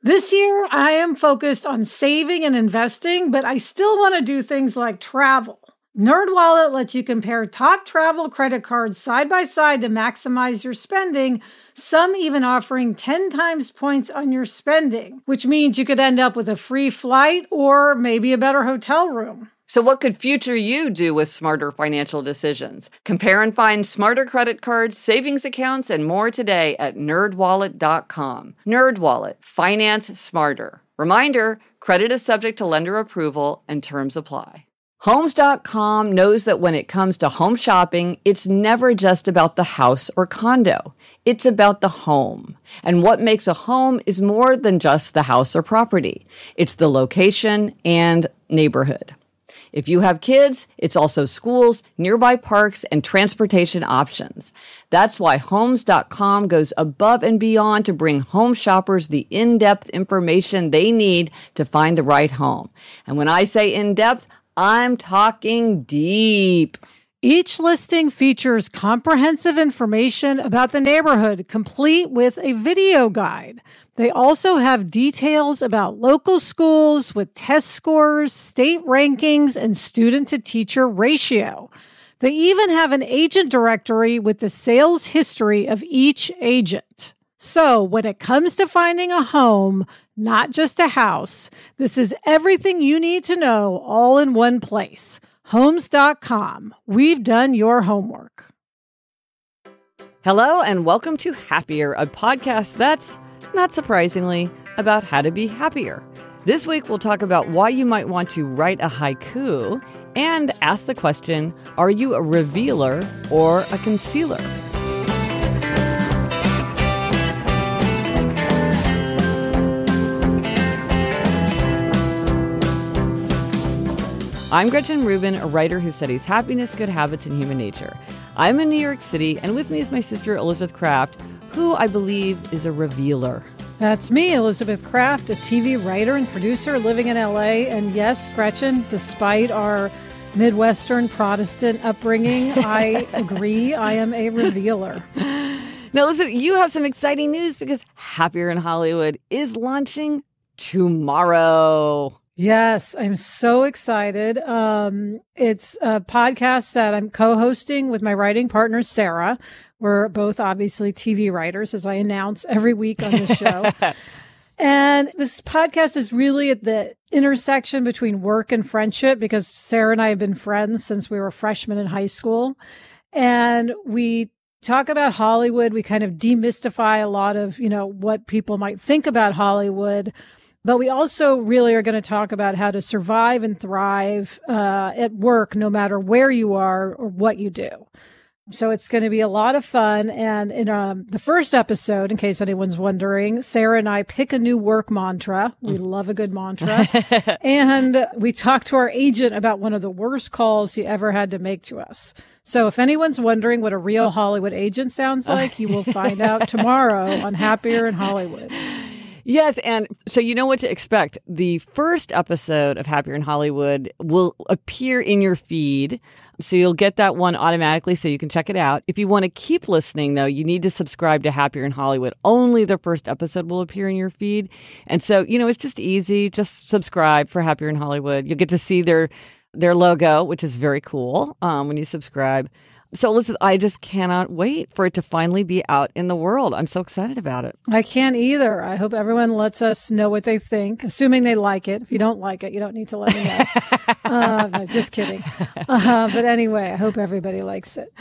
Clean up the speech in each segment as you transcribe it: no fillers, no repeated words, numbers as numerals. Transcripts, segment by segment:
This year, I am focused on saving and investing, but I still want to do things like travel. NerdWallet lets you compare top travel credit cards side by side to maximize your spending, some even offering 10 times points on your spending, which means you could end up with a free flight or maybe a better hotel room. So what could future you do with smarter financial decisions? Compare and find smarter credit cards, savings accounts, and more today at nerdwallet.com. NerdWallet. Finance smarter. Reminder, credit is subject to lender approval and terms apply. Homes.com knows that when it comes to home shopping, it's never just about the house or condo. It's about the home. And what makes a home is more than just the house or property. It's the location and neighborhood. If you have kids, it's also schools, nearby parks, and transportation options. That's why Homes.com goes above and beyond to bring home shoppers the in-depth information they need to find the right home. And when I say in-depth, I'm talking deep. Each listing features comprehensive information about the neighborhood, complete with a video guide. They also have details about local schools with test scores, state rankings, and student-to-teacher ratio. They even have an agent directory with the sales history of each agent. So when it comes to finding a home, not just a house, this is everything you need to know all in one place. Homes.com. We've done your homework. Hello and welcome to Happier, a podcast that's, not surprisingly, about how to be happier. This week we'll talk about why you might want to write a haiku and ask the question, are you a revealer or a concealer? I'm Gretchen Rubin, a writer who studies happiness, good habits, and human nature. I'm in New York City, and with me is my sister, Elizabeth Kraft, who I believe is a revealer. That's me, Elizabeth Kraft, a TV writer and producer living in L.A. And yes, Gretchen, despite our Midwestern Protestant upbringing, I agree, I am a revealer. Now, listen, you have some exciting news because Happier in Hollywood is launching tomorrow. Yes, I'm so excited. It's a podcast that I'm co-hosting with my writing partner, Sarah. We're both obviously TV writers, as I announce every week on the show. And this podcast is really at the intersection between work and friendship because Sarah and I have been friends since we were freshmen in high school. And we talk about Hollywood. We kind of demystify a lot of, what people might think about Hollywood. But we also really are going to talk about how to survive and thrive at work, no matter where you are or what you do. So it's going to be a lot of fun. And in the first episode, in case anyone's wondering, Sarah and I pick a new work mantra. We love a good mantra. And we talk to our agent about one of the worst calls he ever had to make to us. So if anyone's wondering what a real Hollywood agent sounds like, you will find out tomorrow on Happier in Hollywood. Yes, and so you know what to expect. The first episode of Happier in Hollywood will appear in your feed, so you'll get that one automatically so you can check it out. If you want to keep listening, though, you need to subscribe to Happier in Hollywood. Only the first episode will appear in your feed. And so, it's just easy. Just subscribe for Happier in Hollywood. You'll get to see their logo, which is very cool when you subscribe. So listen, I just cannot wait for it to finally be out in the world. I'm so excited about it. I can't either. I hope everyone lets us know what they think, assuming they like it. If you don't like it, you don't need to let me know. No, just kidding. But anyway, I hope everybody likes it.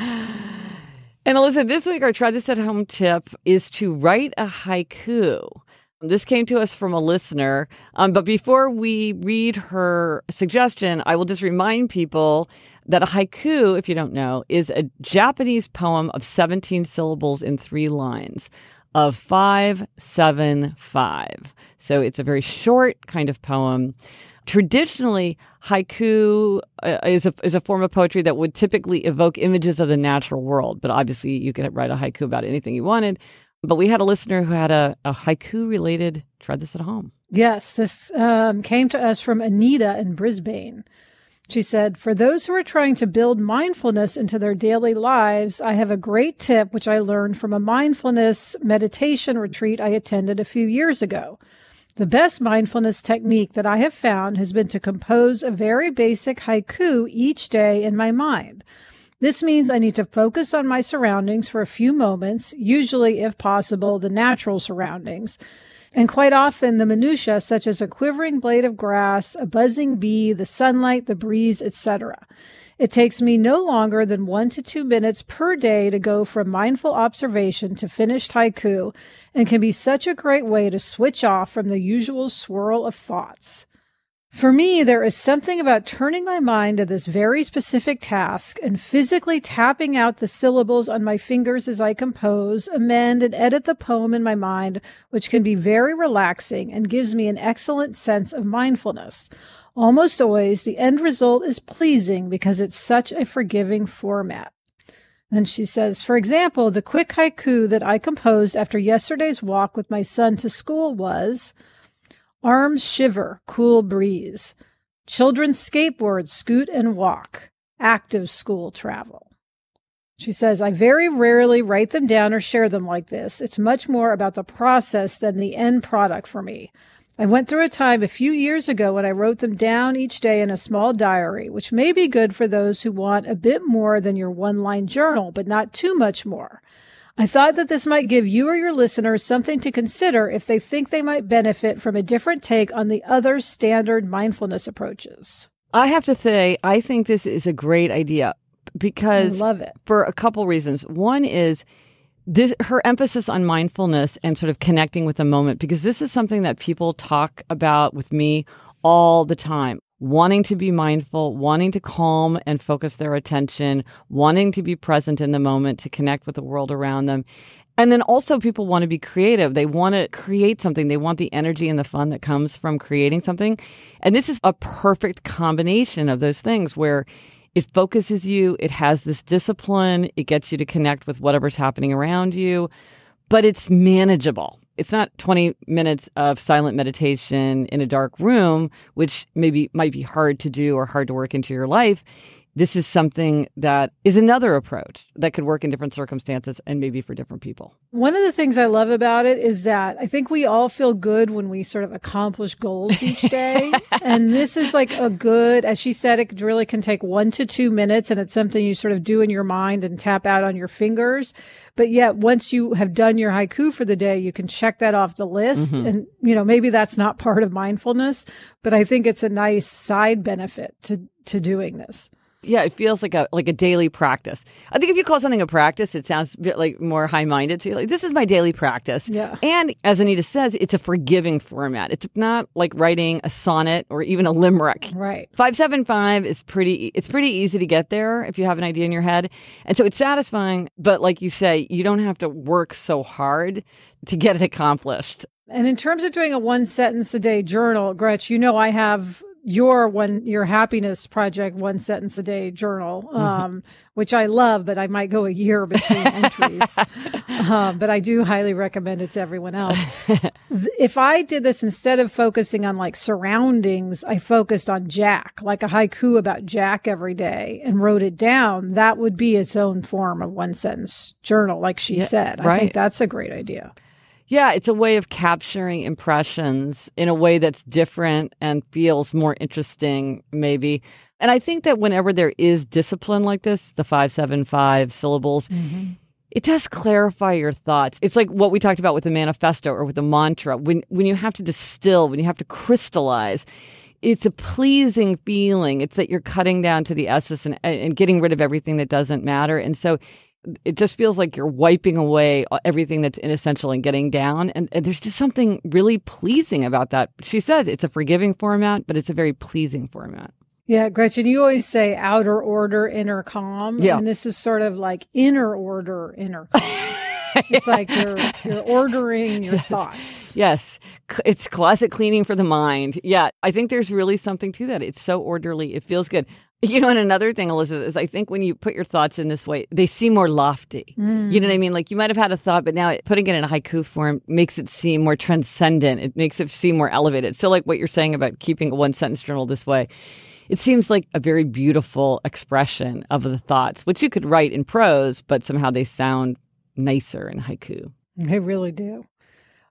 And Alyssa, this week our Try This at Home tip is to write a haiku. This came to us from a listener. But before we read her suggestion, I will just remind people that a haiku, if you don't know, is a Japanese poem of 17 syllables in 3 lines of 5, 7, 5. So it's a very short kind of poem. Traditionally, haiku is a form of poetry that would typically evoke images of the natural world. But obviously, you could write a haiku about anything you wanted. But we had a listener who had a haiku-related Try This at Home. Yes, this came to us from Anita in Brisbane. She said, for those who are trying to build mindfulness into their daily lives, I have a great tip which I learned from a mindfulness meditation retreat I attended a few years ago. The best mindfulness technique that I have found has been to compose a very basic haiku each day in my mind. This means I need to focus on my surroundings for a few moments, usually, if possible, the natural surroundings, and quite often the minutiae such as a quivering blade of grass, a buzzing bee, the sunlight, the breeze, etc. It takes me no longer than 1 to 2 minutes per day to go from mindful observation to finished haiku, and can be such a great way to switch off from the usual swirl of thoughts. For me, there is something about turning my mind to this very specific task and physically tapping out the syllables on my fingers as I compose, amend, and edit the poem in my mind, which can be very relaxing and gives me an excellent sense of mindfulness. Almost always, the end result is pleasing because it's such a forgiving format. Then she says, for example, the quick haiku that I composed after yesterday's walk with my son to school was, arms shiver, cool breeze. Children skateboard, scoot and walk. Active school travel. She says, I very rarely write them down or share them like this. It's much more about the process than the end product for me. I went through a time a few years ago when I wrote them down each day in a small diary, which may be good for those who want a bit more than your one-line journal, but not too much more. I thought that this might give you or your listeners something to consider if they think they might benefit from a different take on the other standard mindfulness approaches. I have to say, I think this is a great idea because I love it. For a couple reasons. One is her emphasis on mindfulness and sort of connecting with the moment, because this is something that people talk about with me all the time. Wanting to be mindful, wanting to calm and focus their attention, wanting to be present in the moment to connect with the world around them. And then also people want to be creative. They want to create something. They want the energy and the fun that comes from creating something. And this is a perfect combination of those things where it focuses you, it has this discipline, it gets you to connect with whatever's happening around you, but it's manageable. It's not 20 minutes of silent meditation in a dark room, which maybe might be hard to do or hard to work into your life. This is something that is another approach that could work in different circumstances and maybe for different people. One of the things I love about it is that I think we all feel good when we sort of accomplish goals each day. And this is like a good, as she said, it really can take 1 to 2 minutes, and it's something you sort of do in your mind and tap out on your fingers. But yet once you have done your haiku for the day, you can check that off the list. Mm-hmm. And, maybe that's not part of mindfulness, but I think it's a nice side benefit to doing this. Yeah, it feels like a daily practice. I think if you call something a practice, it sounds a bit like more high-minded to you. Like, this is my daily practice. Yeah. And as Anita says, it's a forgiving format. It's not like writing a sonnet or even a limerick. Right. 575 is pretty easy to get there if you have an idea in your head. And so it's satisfying, but like you say, you don't have to work so hard to get it accomplished. And in terms of doing a 1 sentence a day journal, Gretch, I have your happiness project 1 sentence a day journal, which I love, but I might go a year between entries. But I do highly recommend it to everyone else. If I did this instead of focusing on like surroundings, I focused on Jack, like a haiku about Jack every day and wrote it down. That would be its own form of 1 sentence journal, like she said. I think that's a great idea. Yeah, it's a way of capturing impressions in a way that's different and feels more interesting, maybe. And I think that whenever there is discipline like this, the 575 syllables, it does clarify your thoughts. It's like what we talked about with the manifesto or with the mantra. When you have to distill, when you have to crystallize, it's a pleasing feeling. It's that you're cutting down to the essence and getting rid of everything that doesn't matter. And so it just feels like you're wiping away everything that's inessential and getting down. And there's just something really pleasing about that. She says it's a forgiving format, but it's a very pleasing format. Yeah, Gretchen, you always say outer order, inner calm. Yeah. And this is sort of like inner order, inner calm. It's like you're ordering your thoughts. Yes. It's closet cleaning for the mind. Yeah. I think there's really something to that. It's so orderly. It feels good. And another thing, Elizabeth, is I think when you put your thoughts in this way, they seem more lofty. You know what I mean? Like you might have had a thought, but now putting it in a haiku form makes it seem more transcendent. It makes it seem more elevated. So like what you're saying about keeping a 1 sentence journal this way, it seems like a very beautiful expression of the thoughts, which you could write in prose, but somehow they sound nicer in haiku. They really do.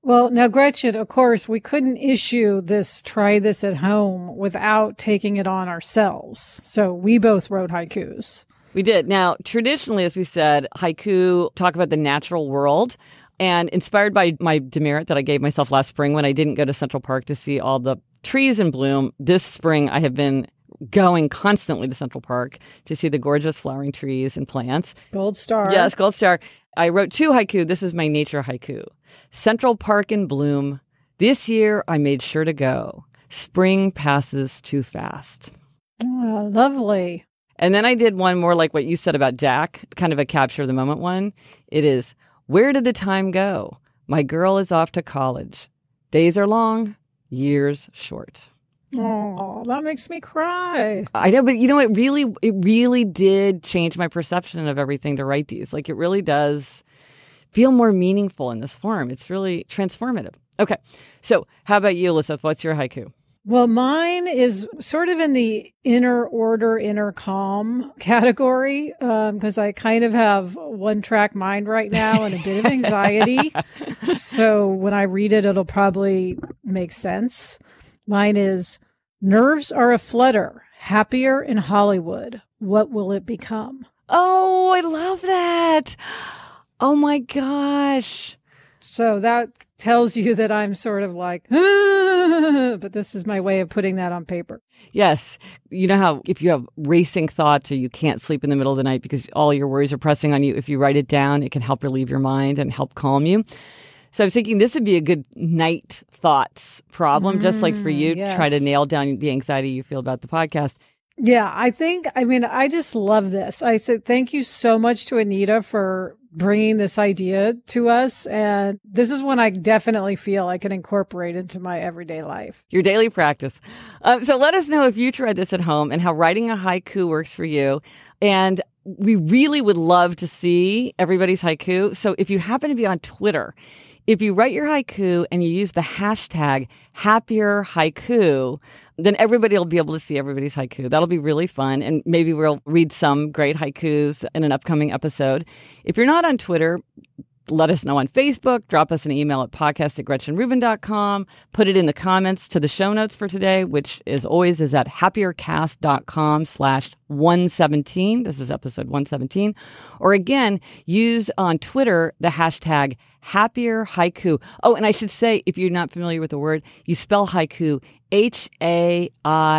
Well, now, Gretchen, of course, we couldn't issue this Try This at Home without taking it on ourselves. So we both wrote haikus. We did. Now, traditionally, as we said, haiku talk about the natural world. And inspired by my demerit that I gave myself last spring when I didn't go to Central Park to see all the trees in bloom, this spring I have been going constantly to Central Park to see the gorgeous flowering trees and plants. Gold star. Yes, gold star. I wrote 2 haiku. This is my nature haiku. Central Park in bloom. This year I made sure to go. Spring passes too fast. Oh, lovely. And then I did one more like what you said about Jack, kind of a capture of the moment one. It is, where did the time go? My girl is off to college. Days are long, years short. Oh, that makes me cry. I know, but you know, it really did change my perception of everything to write these. Like, it really does feel more meaningful in this form. It's really transformative. Okay. So how about you, Elizabeth? What's your haiku? Well, mine is sort of in the inner order, inner calm category, because I kind of have one-track mind right now and a bit of anxiety. So when I read it, it'll probably make sense. Mine is, nerves are a flutter, happier in Hollywood. What will it become? Oh, I love that. Oh, my gosh. So that tells you that I'm sort of like, but this is my way of putting that on paper. Yes. You know how if you have racing thoughts or you can't sleep in the middle of the night because all your worries are pressing on you, if you write it down, it can help relieve your mind and help calm you. So I was thinking this would be a good night thoughts problem, just like for you, yes. Try to nail down the anxiety you feel about the podcast. Yeah, I just love this. I said, thank you so much to Anita for bringing this idea to us. And this is one I definitely feel I can incorporate into my everyday life. Your daily practice. So let us know if you tried this at home and how writing a haiku works for you. And we really would love to see everybody's haiku. So if you happen to be on Twitter, if you write your haiku and you use the hashtag #HappierHaiku, then everybody will be able to see everybody's haiku. That'll be really fun. And maybe we'll read some great haikus in an upcoming episode. If you're not on Twitter, let us know on Facebook. Drop us an email at podcast@GretchenRubin.com. Put it in the comments to the show notes for today, which is always at happiercast.com/117. This is episode 117. Or again, use on Twitter the hashtag #HappierHaiku. Oh, and I should say, if you're not familiar with the word, you spell haiku HAIKU.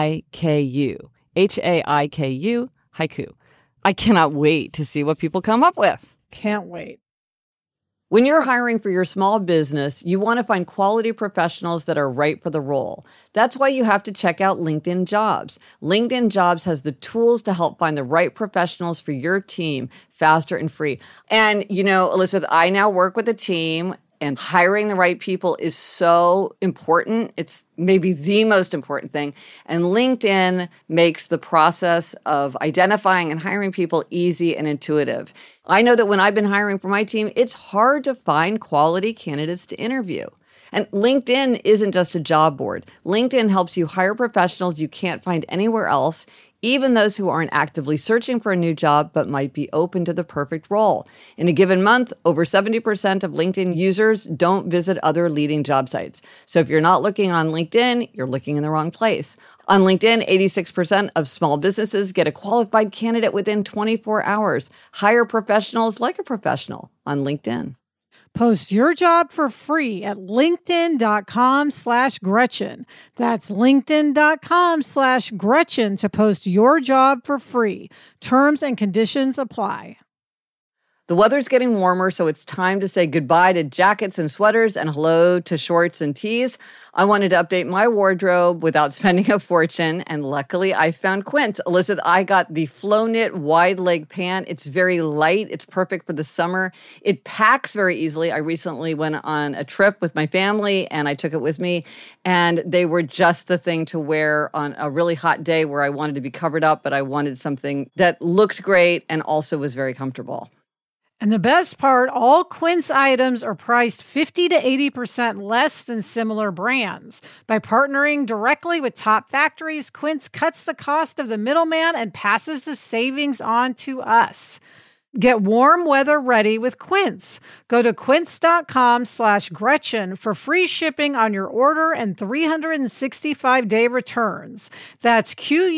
HAIKU, haiku. I cannot wait to see what people come up with. Can't wait. When you're hiring for your small business, you want to find quality professionals that are right for the role. That's why you have to check out LinkedIn Jobs. LinkedIn Jobs has the tools to help find the right professionals for your team faster and free. And, you know, Elizabeth, I now work with a team, and hiring the right people is so important. It's maybe the most important thing. And LinkedIn makes the process of identifying and hiring people easy and intuitive. I know that when I've been hiring for my team, it's hard to find quality candidates to interview. And LinkedIn isn't just a job board. LinkedIn helps you hire professionals you can't find anywhere else, even those who aren't actively searching for a new job but might be open to the perfect role. In a given month, over 70% of LinkedIn users don't visit other leading job sites. So if you're not looking on LinkedIn, you're looking in the wrong place. On LinkedIn, 86% of small businesses get a qualified candidate within 24 hours. Hire professionals like a professional on LinkedIn. Post your job for free at linkedin.com/Gretchen. That's linkedin.com/Gretchen to post your job for free. Terms and conditions apply. The weather's getting warmer, so it's time to say goodbye to jackets and sweaters and hello to shorts and tees. I wanted to update my wardrobe without spending a fortune, and luckily I found Quince. Elizabeth, I got the Flow Knit wide leg pant. It's very light. It's perfect for the summer. It packs very easily. I recently went on a trip with my family, and I took it with me, and they were just the thing to wear on a really hot day where I wanted to be covered up, but I wanted something that looked great and also was very comfortable. And the best part, all Quince items are priced 50 to 80% less than similar brands. By partnering directly with top factories, Quince cuts the cost of the middleman and passes the savings on to us. Get warm weather ready with Quince. Go to quince.com/Gretchen for free shipping on your order and 365-day returns. That's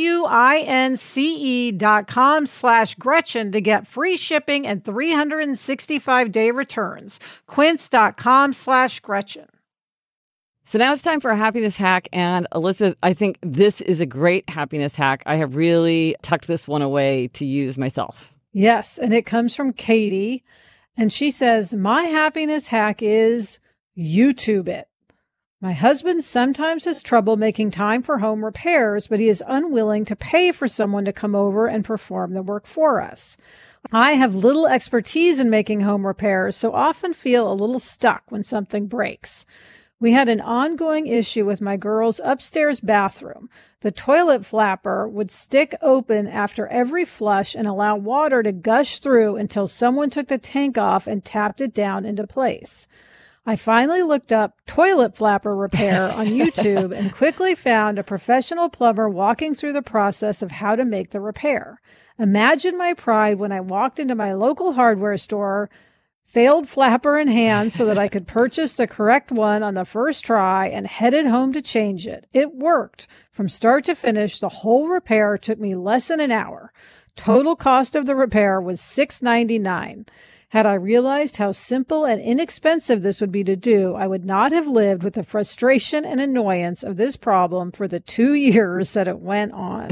QUINCE.com/Gretchen to get free shipping and 365-day returns. Quince.com/Gretchen. So now it's time for a happiness hack. And Elizabeth, I think this is a great happiness hack. I have really tucked this one away to use myself. Yes, and it comes from Katie, and she says, my happiness hack is YouTube it. My husband sometimes has trouble making time for home repairs, but he is unwilling to pay for someone to come over and perform the work for us. I have little expertise in making home repairs, so often feel a little stuck when something breaks. We had an ongoing issue with my girl's upstairs bathroom. The toilet flapper would stick open after every flush and allow water to gush through until someone took the tank off and tapped it down into place. I finally looked up toilet flapper repair on YouTube and quickly found a professional plumber walking through the process of how to make the repair. Imagine my pride when I walked into my local hardware store, failed flapper in hand so that I could purchase the correct one on the first try, and headed home to change it. It worked. From start to finish, the whole repair took me less than an hour. Total cost of the repair was $6.99. Had I realized how simple and inexpensive this would be to do, I would not have lived with the frustration and annoyance of this problem for the 2 years that it went on.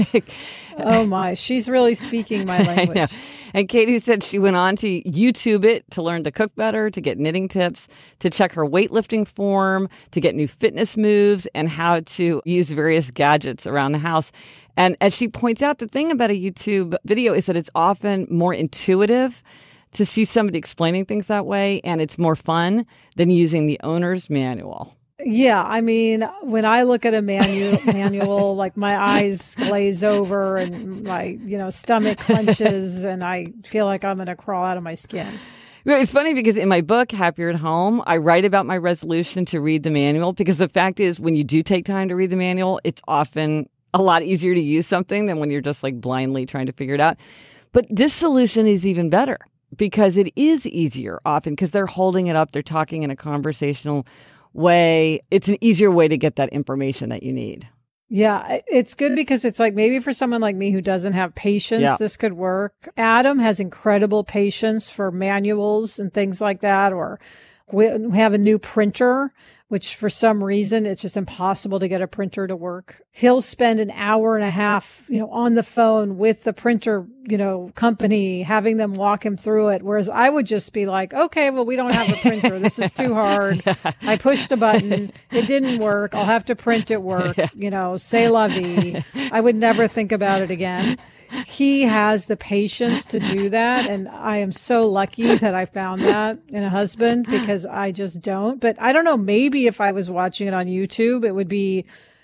Oh my, she's really speaking my language. And Katie said she went on to YouTube it to learn to cook better, to get knitting tips, to check her weightlifting form, to get new fitness moves, and how to use various gadgets around the house. And as she points out, the thing about a YouTube video is that it's often more intuitive to see somebody explaining things that way, and it's more fun than using the owner's manual. Yeah, I mean, when I look at a manual, like my eyes glaze over and my, stomach clenches and I feel like I'm going to crawl out of my skin. It's funny because in my book, Happier at Home, I write about my resolution to read the manual, because the fact is when you do take time to read the manual, it's often a lot easier to use something than when you're just like blindly trying to figure it out. But this solution is even better because it is easier often because they're holding it up. They're talking in a conversational way. It's an easier way to get that information that you need. Yeah, it's good because it's like maybe for someone like me who doesn't have patience, this could work. Adam has incredible patience for manuals and things like that. Or we have a new printer, which for some reason it's just impossible to get a printer to work. He'll spend an hour and a half, on the phone with the printer, company, having them walk him through it. Whereas I would just be like, okay, well, we don't have a printer. This is too hard. I pushed a button. It didn't work. I'll have to print it work. C'est la vie. I would never think about it again. He has the patience to do that. And I am so lucky that I found that in a husband because I just don't. But I don't know, maybe if I was watching it on YouTube, it would be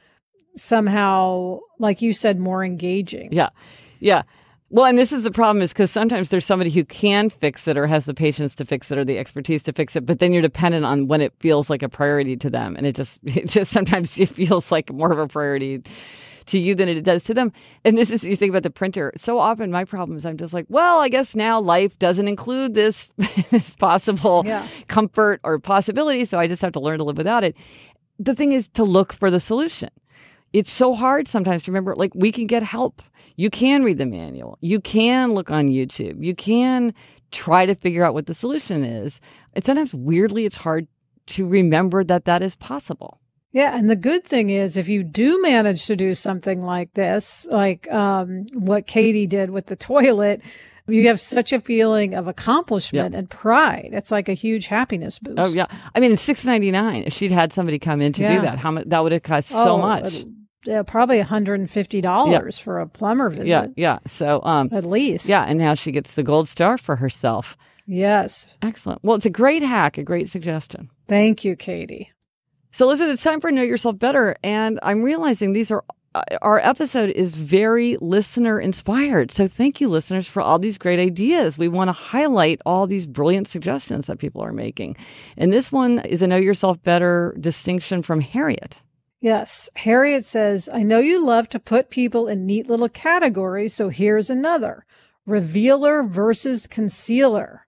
somehow, like you said, more engaging. Yeah. Yeah. Well, and this is the problem is because sometimes there's somebody who can fix it or has the patience to fix it or the expertise to fix it, but then you're dependent on when it feels like a priority to them. And it just sometimes it feels like more of a priority to you than it does to them. And this is, you think about the printer. So often my problem is I'm just like, well, I guess now life doesn't include this, this possible comfort or possibility. So I just have to learn to live without it. The thing is to look for the solution. It's so hard sometimes to remember, like we can get help. You can read the manual. You can look on YouTube. You can try to figure out what the solution is. And sometimes weirdly, it's hard to remember that that is possible. Yeah. And the good thing is if you do manage to do something like this, like what Katie did with the toilet, you have such a feeling of accomplishment and pride. It's like a huge happiness boost. Oh, yeah. I mean, it's $6.99. If she'd had somebody come in to do that, how much that would have cost so much. Probably $150 for a plumber visit. Yeah, yeah. So at least. Yeah, and now she gets the gold star for herself. Yes. Excellent. Well, it's a great hack, a great suggestion. Thank you, Katie. So, Elizabeth, it's time for Know Yourself Better. And I'm realizing these are our episode is very listener inspired. So thank you, listeners, for all these great ideas. We want to highlight all these brilliant suggestions that people are making. And this one is a Know Yourself Better distinction from Harriet. Yes. Harriet says, I know you love to put people in neat little categories, so here's another. Revealer versus concealer.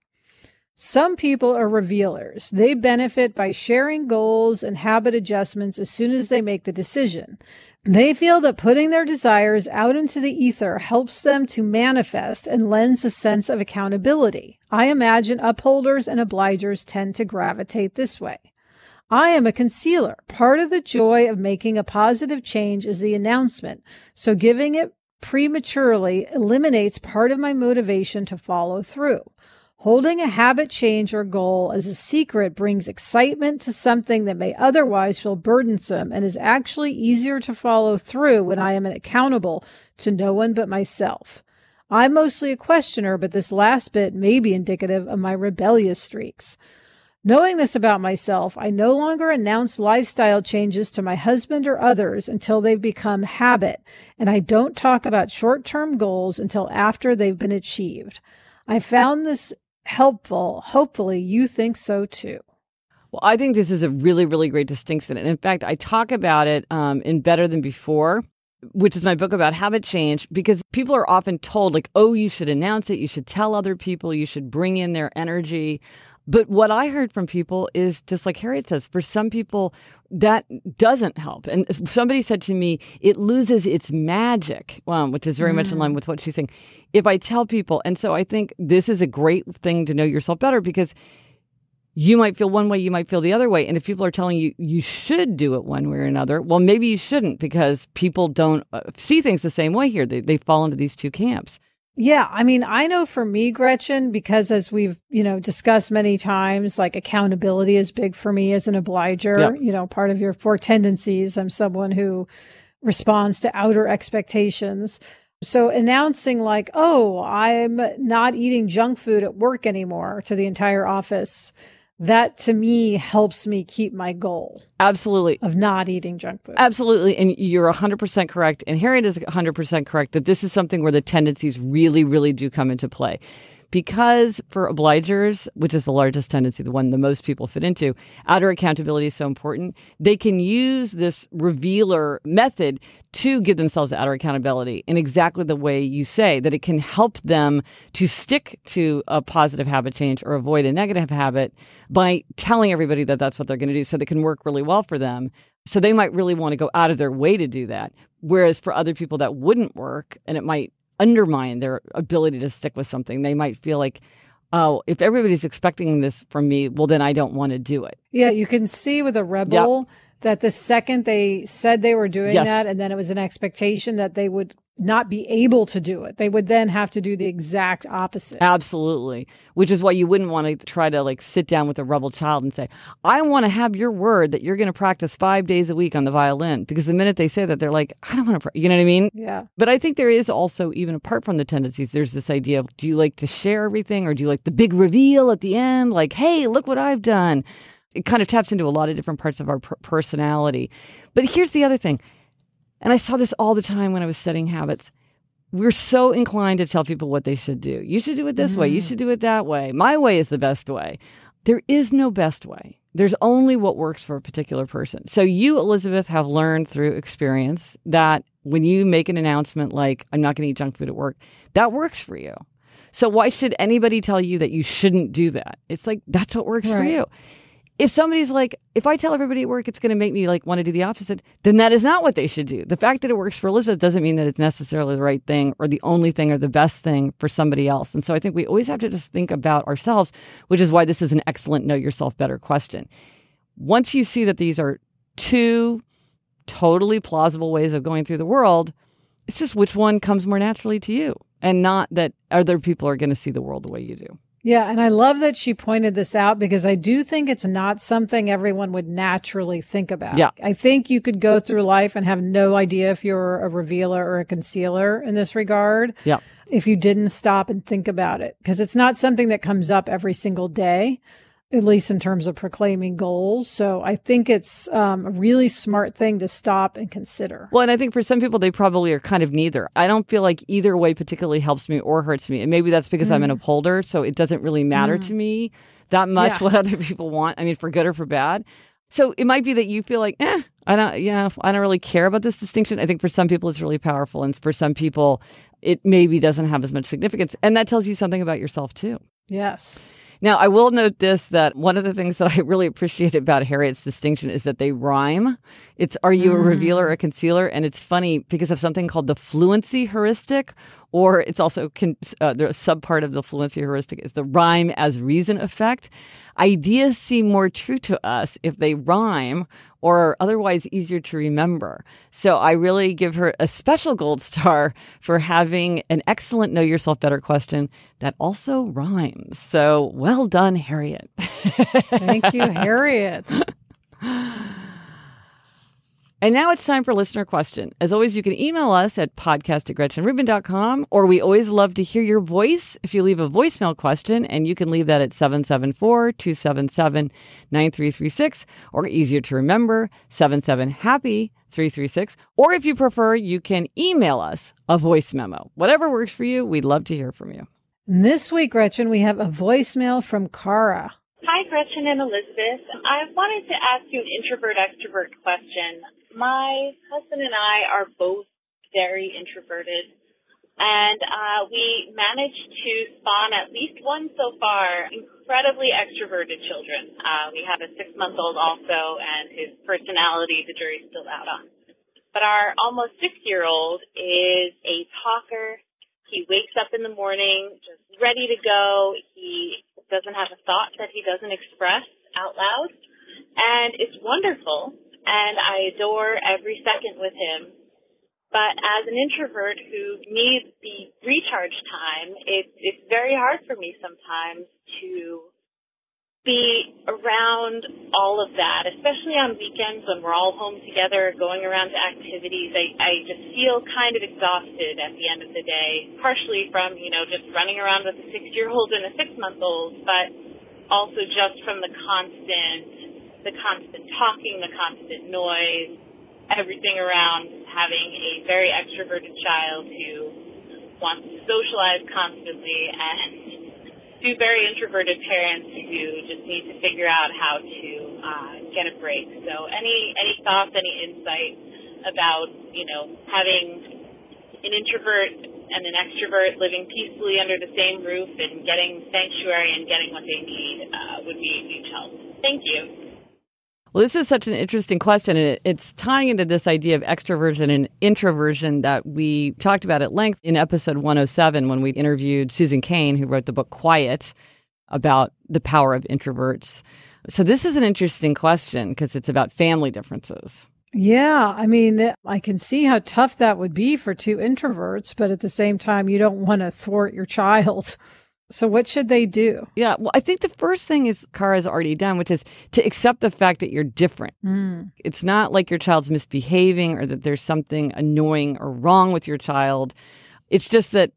Some people are revealers. They benefit by sharing goals and habit adjustments as soon as they make the decision. They feel that putting their desires out into the ether helps them to manifest and lends a sense of accountability. I imagine upholders and obligers tend to gravitate this way. I am a concealer. Part of the joy of making a positive change is the announcement, so giving it prematurely eliminates part of my motivation to follow through. Holding a habit change or goal as a secret brings excitement to something that may otherwise feel burdensome and is actually easier to follow through when I am accountable to no one but myself. I'm mostly a questioner, but this last bit may be indicative of my rebellious streaks. Knowing this about myself, I no longer announce lifestyle changes to my husband or others until they've become habit, and I don't talk about short-term goals until after they've been achieved. I found this helpful. Hopefully you think so too. Well, I think this is a really, really great distinction. And in fact, I talk about it in Better Than Before, which is my book about habit change, because people are often told like, oh, you should announce it. You should tell other people. You should bring in their energy. But what I heard from people is just like Harriet says, for some people, that doesn't help. And somebody said to me, it loses its magic, which is very much in line with what she's saying. If I tell people, and so I think this is a great thing to know yourself better, because you might feel one way, you might feel the other way. And if people are telling you you should do it one way or another, well, maybe you shouldn't, because people don't see things the same way here. They fall into these two camps. Yeah. I mean, I know for me, Gretchen, because as we've, discussed many times, like accountability is big for me as an obliger. Yep. Part of your 4 tendencies. I'm someone who responds to outer expectations. So announcing like, oh, I'm not eating junk food at work anymore to the entire office, that to me helps me keep my goal. Absolutely. Of not eating junk food. Absolutely. And you're 100% correct. And Harriet is 100% correct that this is something where the tendencies really, really do come into play. Because for obligers, which is the largest tendency, the one the most people fit into, outer accountability is so important. They can use this revealer method to give themselves outer accountability in exactly the way you say, that it can help them to stick to a positive habit change or avoid a negative habit by telling everybody that that's what they're going to do, so they can work really well for them. So they might really want to go out of their way to do that. Whereas for other people that wouldn't work, and it might undermine their ability to stick with something. They might feel like, oh, if everybody's expecting this from me, well, then I don't want to do it. Yeah, you can see with a rebel that the second they said they were doing Yes. that, and then it was an expectation that they would not be able to do it, they would then have to do the exact opposite. Absolutely. Which is why you wouldn't want to try to like sit down with a rebel child and say, I want to have your word that you're going to practice 5 days a week on the violin. Because the minute they say that, they're like, I don't want to, you know what I mean? Yeah. But I think there is also, even apart from the tendencies, there's this idea of, do you like to share everything, or do you like the big reveal at the end? Like, hey, look what I've done. It kind of taps into a lot of different parts of our personality. But here's the other thing. And I saw this all the time when I was studying habits. We're so inclined to tell people what they should do. You should do it this way. You should do it that way. My way is the best way. There is no best way. There's only what works for a particular person. So you, Elizabeth, have learned through experience that when you make an announcement like, I'm not going to eat junk food at work, that works for you. So why should anybody tell you that you shouldn't do that? It's like, that's what works for you. If somebody's like, if I tell everybody at work it's going to make me like want to do the opposite, then that is not what they should do. The fact that it works for Elizabeth doesn't mean that it's necessarily the right thing or the only thing or the best thing for somebody else. And so I think we always have to just think about ourselves, which is why this is an excellent know yourself better question. Once you see that these are two totally plausible ways of going through the world, it's just which one comes more naturally to you, and not that other people are going to see the world the way you do. Yeah. And I love that she pointed this out, because I do think it's not something everyone would naturally think about. Yeah. I think you could go through life and have no idea if you're a revealer or a concealer in this regard. Yeah. If you didn't stop and think about it, because it's not something that comes up every single day, at least in terms of proclaiming goals. So I think it's a really smart thing to stop and consider. Well, and I think for some people, they probably are kind of neither. I don't feel like either way particularly helps me or hurts me. And maybe that's because I'm an upholder, so it doesn't really matter to me that much what other people want. I mean, for good or for bad. So it might be that you feel like, I don't really care about this distinction. I think for some people it's really powerful. And for some people, it maybe doesn't have as much significance. And that tells you something about yourself too. Yes. Now, I will note this, that one of the things that I really appreciate about Harriet's distinction is that they rhyme. It's, are you a revealer or a concealer? And it's funny because of something called the fluency heuristic, or it's also the subpart of the fluency heuristic is the rhyme as reason effect. Ideas seem more true to us if they rhyme or are otherwise easier to remember. So I really give her a special gold star for having an excellent Know Yourself Better question that also rhymes. So well done, Harriet. Thank you, Harriet. And now it's time for listener question. As always, you can email us at podcast@GretchenRubin.com, or we always love to hear your voice if you leave a voicemail question, and you can leave that at 774-277-9336, or easier to remember, 77-HAPPY-336. Or if you prefer, you can email us a voice memo. Whatever works for you, we'd love to hear from you. This week, Gretchen, we have a voicemail from Cara. Hi, Gretchen and Elizabeth. I wanted to ask you an introvert-extrovert question. My husband and I are both very introverted, and we managed to spawn at least one so far incredibly extroverted children. We have a 6-month-old also, and his personality, the jury's still out on. But our almost 6-year-old is a talker. He wakes up in the morning just ready to go. He doesn't have a thought that he doesn't express out loud. And it's wonderful, and I adore every second with him. But as an introvert who needs the recharge time, it's very hard for me sometimes to be around all of that, especially on weekends when we're all home together, going around to activities. I just feel kind of exhausted at the end of the day, partially from, just running around with a 6-year-old and a 6-month-old, but also just from the constant talking, the constant noise, everything around having a very extroverted child who wants to socialize constantly, and two very introverted parents who just need to figure out how to get a break. So any thoughts, any insight about, having an introvert and an extrovert living peacefully under the same roof and getting sanctuary and getting what they need would be a huge help. Thank you. Well, this is such an interesting question, and it's tying into this idea of extroversion and introversion that we talked about at length in episode 107 when we interviewed Susan Cain, who wrote the book Quiet, about the power of introverts. So this is an interesting question because it's about family differences. Yeah, I mean, I can see how tough that would be for two introverts, but at the same time, you don't want to thwart your child. So what should they do? Yeah, well, I think the first thing is Cara's already done, which is to accept the fact that you're different. It's not like your child's misbehaving or that there's something annoying or wrong with your child. It's just that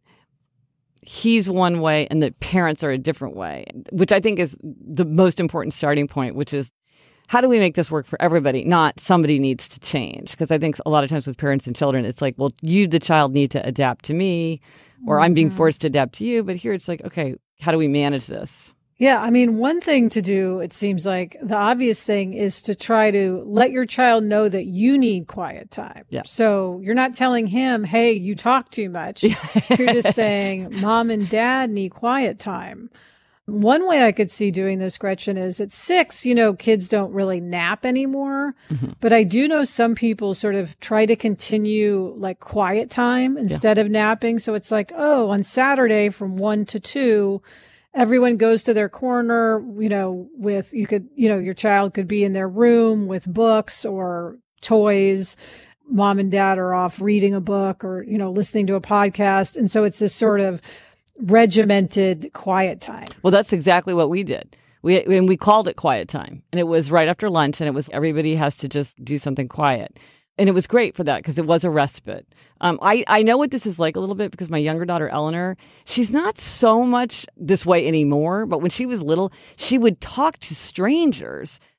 he's one way and that parents are a different way, which I think is the most important starting point, which is how do we make this work for everybody? Not somebody needs to change. Because I think a lot of times with parents and children, it's like, well, you, the child, need to adapt to me, or I'm being forced to adapt to you. But here it's like, okay, how do we manage this? Yeah, I mean, one thing to do, it seems like the obvious thing is to try to let your child know that you need quiet time. Yeah. So you're not telling him, hey, you talk too much. You're just saying, Mom and Dad need quiet time. One way I could see doing this, Gretchen, is at 6, kids don't really nap anymore. But I do know some people sort of try to continue like quiet time instead of napping. So it's like, on Saturday from 1 to 2, everyone goes to their corner, with, your child could be in their room with books or toys. Mom and Dad are off reading a book or, listening to a podcast. And so it's this sort of regimented quiet time. Well, that's exactly what we did. We called it quiet time, and it was right after lunch, and it was everybody has to just do something quiet. And it was great for that because it was a respite. I know what this is like a little bit because my younger daughter, Eleanor, she's not so much this way anymore. But when she was little, she would talk to strangers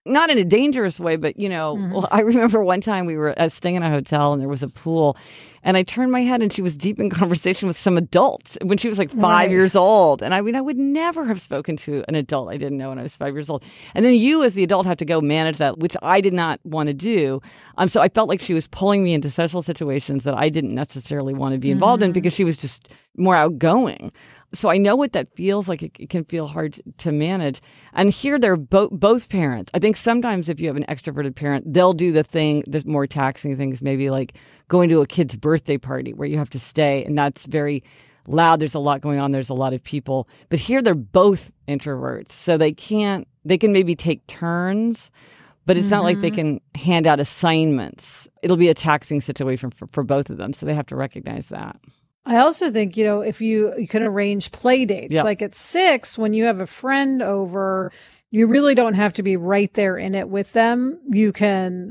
Not in a dangerous way, but, well, I remember one time we were staying in a hotel and there was a pool. And I turned my head and she was deep in conversation with some adults when she was like 5 years old. And I would never have spoken to an adult I didn't know when I was 5 years old. And then you as the adult have to go manage that, which I did not want to do. So I felt like she was pulling me into social situations that I didn't necessarily want to be involved in because she was just more outgoing. So I know what that feels like. It can feel hard to manage. And here they're both parents. I think sometimes if you have an extroverted parent, they'll do the more taxing things, maybe like going to a kid's birthday party where you have to stay. And that's very loud. There's a lot going on. There's a lot of people. But here they're both introverts. So they can maybe take turns, but it's not like they can hand out assignments. It'll be a taxing situation for both of them. So they have to recognize that. I also think, if you can arrange play dates, like at 6, when you have a friend over, you really don't have to be right there in it with them. You can,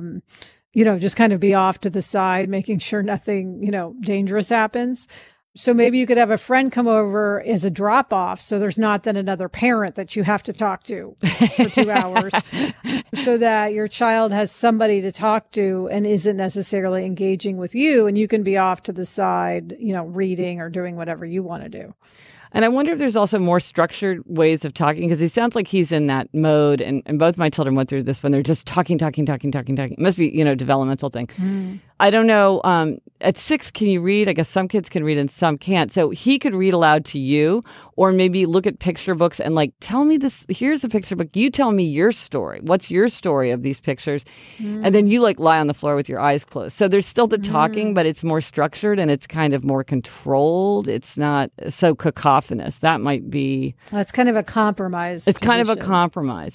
just kind of be off to the side, making sure nothing, dangerous happens. So maybe you could have a friend come over as a drop off. So there's not then another parent that you have to talk to for 2 hours so that your child has somebody to talk to and isn't necessarily engaging with you. And you can be off to the side, reading or doing whatever you want to do. And I wonder if there's also more structured ways of talking, because he sounds like he's in that mode. And both my children went through this when they're just talking. It must be, developmental thing. I don't know. At 6, can you read? I guess some kids can read and some can't. So he could read aloud to you, or maybe look at picture books and tell me this. Here's a picture book. You tell me your story. What's your story of these pictures? And then you lie on the floor with your eyes closed. So there's still the talking, but it's more structured and it's kind of more controlled. It's not so cacophonous. That might be. That's kind of a compromise. It's kind of a compromise.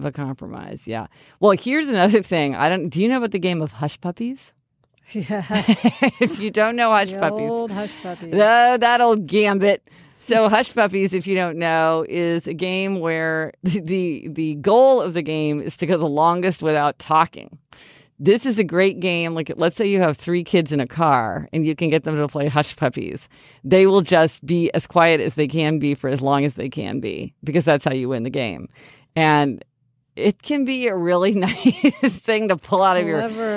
Yeah. Well, here's another thing. Do you know about the game of Hush Puppies? Yeah. If you don't know Hush Puppies. Old Hush Puppies. That old gambit. So Hush Puppies, if you don't know, is a game where the goal of the game is to go the longest without talking. This is a great game. Like, let's say you have 3 kids in a car and you can get them to play Hush Puppies. They will just be as quiet as they can be for as long as they can be, because that's how you win the game. And it can be a really nice thing to pull out of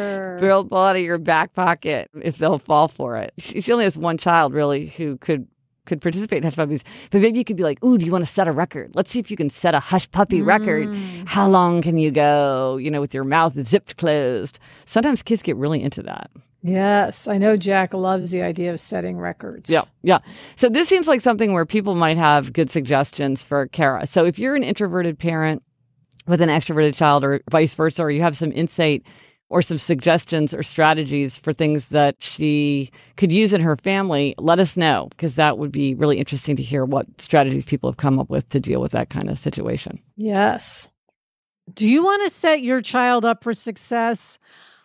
your back pocket if they'll fall for it. She only has one child, really, who could participate in Hush Puppies. But maybe you could be like, ooh, do you want to set a record? Let's see if you can set a Hush Puppy record. How long can you go, with your mouth zipped closed? Sometimes kids get really into that. Yes, I know Jack loves the idea of setting records. Yeah. So this seems like something where people might have good suggestions for Kara. So if you're an introverted parent with an extroverted child, or vice versa, or you have some insight or some suggestions or strategies for things that she could use in her family, let us know, because that would be really interesting to hear what strategies people have come up with to deal with that kind of situation. Yes. Do you want to set your child up for success?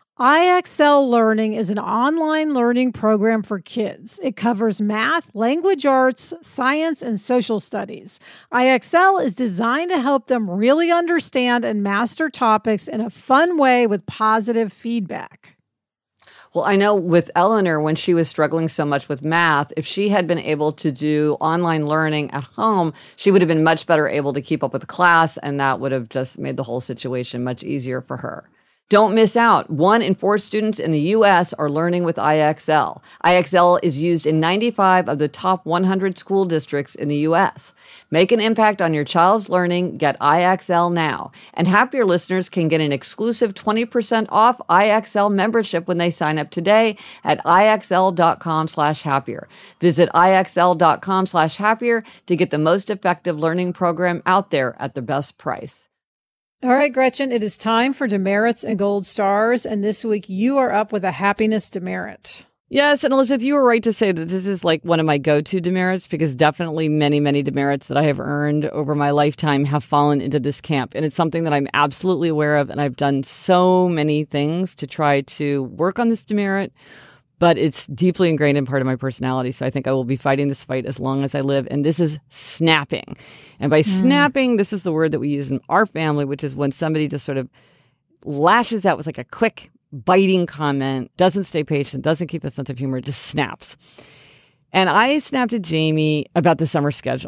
IXL Learning is an online learning program for kids. It covers math, language arts, science, and social studies. IXL is designed to help them really understand and master topics in a fun way with positive feedback. Well, I know with Eleanor, when she was struggling so much with math, if she had been able to do online learning at home, she would have been much better able to keep up with the class, and that would have just made the whole situation much easier for her. Don't miss out. 1 in 4 students in the U.S. are learning with IXL. IXL is used in 95 of the top 100 school districts in the U.S. Make an impact on your child's learning. Get IXL now. And Happier listeners can get an exclusive 20% off IXL membership when they sign up today at IXL.com/happier. Visit IXL.com/happier to get the most effective learning program out there at the best price. All right, Gretchen, it is time for demerits and gold stars. And this week you are up with a happiness demerit. Yes. And Elizabeth, you were right to say that this is like one of my go-to demerits, because definitely many, many demerits that I have earned over my lifetime have fallen into this camp. And it's something that I'm absolutely aware of. And I've done so many things to try to work on this demerit, but it's deeply ingrained in part of my personality. So I think I will be fighting this fight as long as I live. And this is snapping. And by snapping, this is the word that we use in our family, which is when somebody just sort of lashes out with like a quick, biting comment, doesn't stay patient, doesn't keep a sense of humor, just snaps. And I snapped at Jamie about the summer schedule.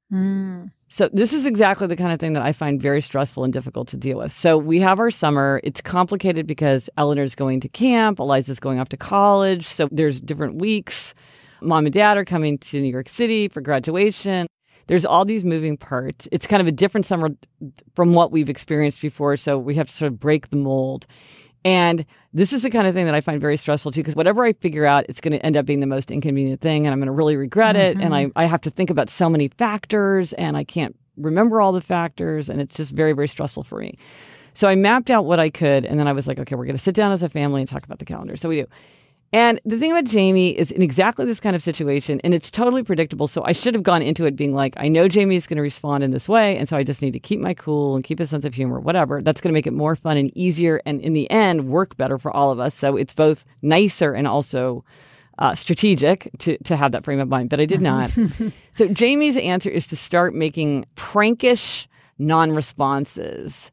So this is exactly the kind of thing that I find very stressful and difficult to deal with. So we have our summer. It's complicated because Eleanor's going to camp. Eliza's going off to college. So there's different weeks. Mom and Dad are coming to New York City for graduation. There's all these moving parts. It's kind of a different summer from what we've experienced before. So we have to sort of break the mold. And this is the kind of thing that I find very stressful too, because whatever I figure out, it's going to end up being the most inconvenient thing, and I'm going to really regret it. And I have to think about so many factors, and I can't remember all the factors, and it's just very, very stressful for me. So I mapped out what I could, and then I was like, okay, we're going to sit down as a family and talk about the calendar. So we do. And the thing about Jamie is in exactly this kind of situation, and it's totally predictable. So I should have gone into it being like, I know Jamie is going to respond in this way, and so I just need to keep my cool and keep a sense of humor, whatever. That's going to make it more fun and easier, and in the end, work better for all of us. So it's both nicer and also strategic to have that frame of mind. But I did not. So Jamie's answer is to start making prankish non-responses.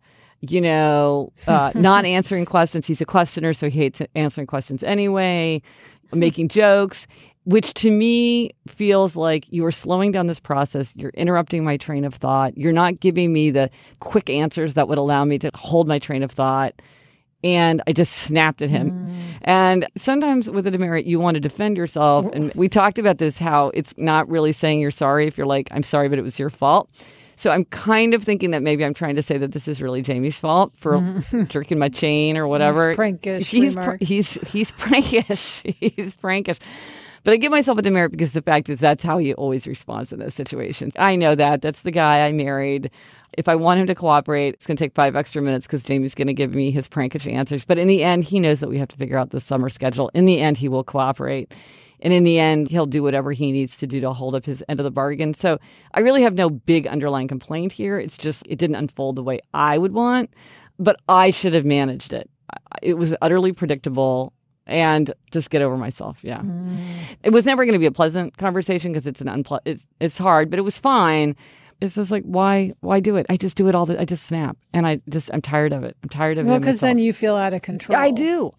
Not answering questions. He's a questioner, so he hates answering questions anyway, making jokes, which to me feels like you are slowing down this process. You're interrupting my train of thought. You're not giving me the quick answers that would allow me to hold my train of thought. And I just snapped at him. And sometimes with a demerit, you want to defend yourself. And we talked about this, how it's not really saying you're sorry if you're like, I'm sorry, but it was your fault. So I'm kind of thinking that maybe I'm trying to say that this is really Jamie's fault for jerking my chain or whatever. He's prankish. He's prankish. He's prankish. But I give myself a demerit because the fact is that's how he always responds in those situations. I know that. That's the guy I married. If I want him to cooperate, it's going to take 5 extra minutes because Jamie's going to give me his prankish answers. But in the end, he knows that we have to figure out the summer schedule. In the end, he will cooperate. And in the end, he'll do whatever he needs to do to hold up his end of the bargain. So I really have no big underlying complaint here. It's just it didn't unfold the way I would want, but I should have managed it. It was utterly predictable, and just get over myself. Yeah. It was never going to be a pleasant conversation because it's hard, but it was fine. It's just like, why do it? I just do it I just snap. And I'm tired of it. I'm tired of it. Well, because then you feel out of control. I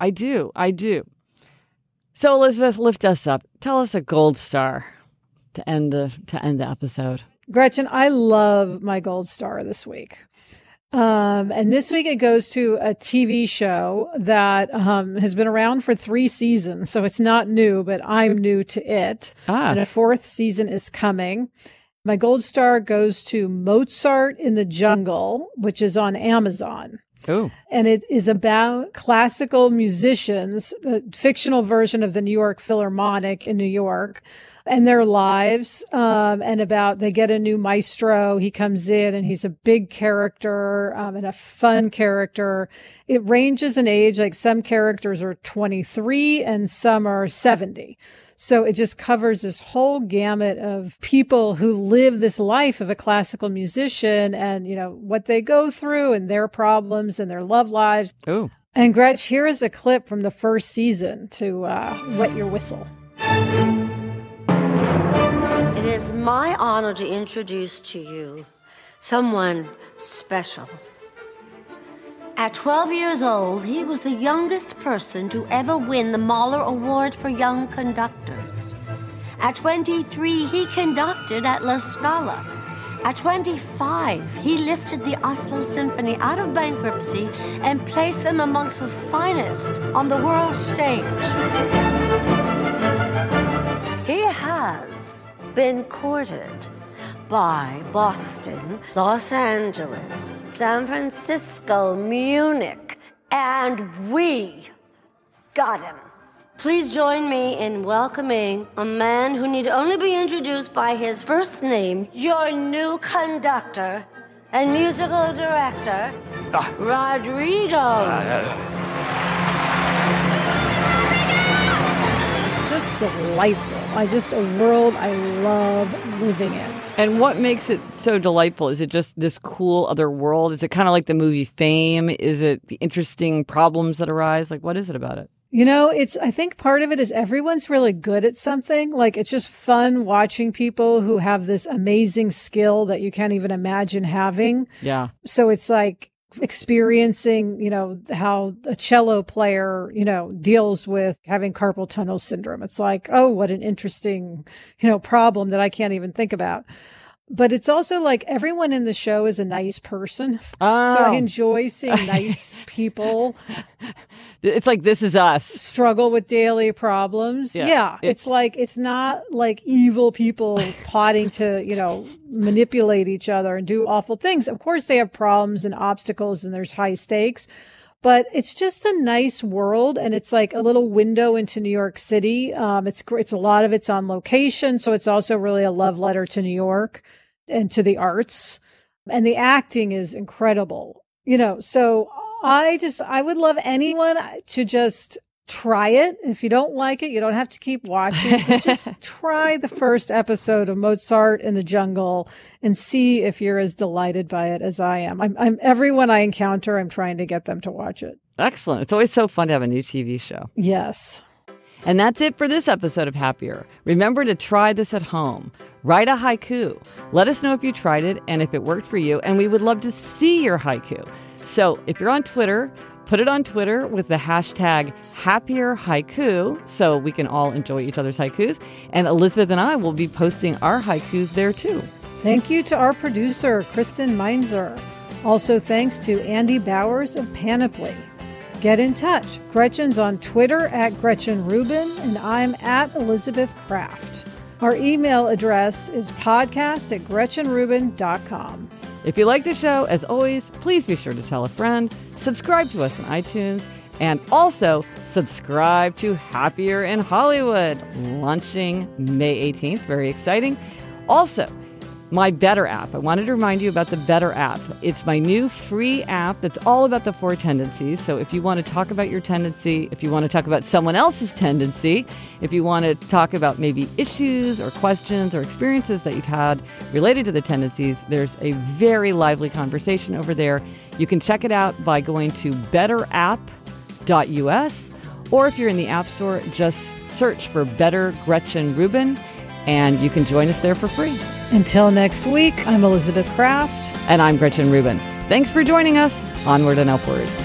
do. So Elizabeth, lift us up. Tell us a gold star to end the episode. Gretchen, I love my gold star this week. And this week it goes to a TV show that has been around for 3 seasons. So it's not new, but I'm new to it. And a 4th season is coming. My gold star goes to Mozart in the Jungle, which is on Amazon. Oh. And it is about classical musicians, a fictional version of the New York Philharmonic in New York, and their lives, and about they get a new maestro. He comes in and he's a big character and a fun character. It ranges in age, like some characters are 23 and some are 70. So it just covers this whole gamut of people who live this life of a classical musician and, what they go through and their problems and their love lives. Oh. And Gretch, here is a clip from the 1st season to wet your whistle. It is my honor to introduce to you someone special. At 12 years old, he was the youngest person to ever win the Mahler Award for Young Conductors. At 23, he conducted at La Scala. At 25, he lifted the Oslo Symphony out of bankruptcy and placed them amongst the finest on the world stage. He has been courted by Boston, Los Angeles, San Francisco, Munich, and we got him. Please join me in welcoming a man who need only be introduced by his first name, your new conductor and musical director, Rodrigo. It's just delightful. A world I love living in. And what makes it so delightful? Is it just this cool other world? Is it kind of like the movie Fame? Is it the interesting problems that arise? Like, what is it about it? I think part of it is everyone's really good at something. Like, it's just fun watching people who have this amazing skill that you can't even imagine having. Yeah. So it's like experiencing, how a cello player, deals with having carpal tunnel syndrome. It's like, oh, what an interesting, problem that I can't even think about. But it's also like everyone in the show is a nice person. Oh. So I enjoy seeing nice people. It's like This Is Us. Struggle with daily problems. Yeah. It's like, it's not like evil people plotting to, manipulate each other and do awful things. Of course, they have problems and obstacles and there's high stakes. But it's just a nice world, and it's like a little window into New York City. It's a lot of it's on location, so it's also really a love letter to New York and to the arts. And the acting is incredible, So I would love anyone to just try it. If you don't like it, you don't have to keep watching. But just try the first episode of Mozart in the Jungle and see if you're as delighted by it as I am. I'm everyone I encounter, I'm trying to get them to watch it. Excellent. It's always so fun to have a new TV show. Yes. And that's it for this episode of Happier. Remember to try this at home. Write a haiku. Let us know if you tried it and if it worked for you. And we would love to see your haiku. So if you're on Twitter, put it on Twitter with the hashtag #HappierHaiku so we can all enjoy each other's haikus. And Elizabeth and I will be posting our haikus there too. Thank you to our producer, Kristen Meinzer. Also thanks to Andy Bowers of Panoply. Get in touch. Gretchen's on Twitter at Gretchen Rubin, and I'm at Elizabeth Kraft. Our email address is podcast@GretchenRubin.com. If you like the show, as always, please be sure to tell a friend, subscribe to us on iTunes, and also subscribe to Happier in Hollywood, launching May 18th. Very exciting. Also, my Better app. I wanted to remind you about the Better app. It's my new free app that's all about the 4 tendencies. So if you want to talk about your tendency, if you want to talk about someone else's tendency, if you want to talk about maybe issues or questions or experiences that you've had related to the tendencies, there's a very lively conversation over there. You can check it out by going to betterapp.us, or if you're in the App Store, just search for Better Gretchen Rubin, and you can join us there for free. Until next week, I'm Elizabeth Kraft. And I'm Gretchen Rubin. Thanks for joining us. Onward and upward.